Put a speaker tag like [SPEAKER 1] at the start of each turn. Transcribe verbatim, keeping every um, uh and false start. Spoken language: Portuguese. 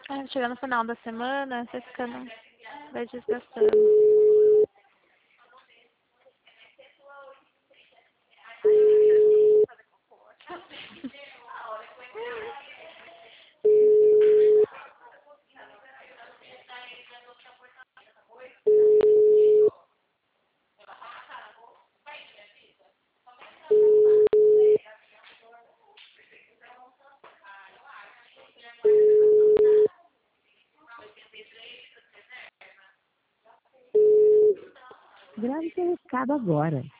[SPEAKER 1] É, chega no final da semana, você fica, no... vai desgastando.
[SPEAKER 2] Grave seu recado agora.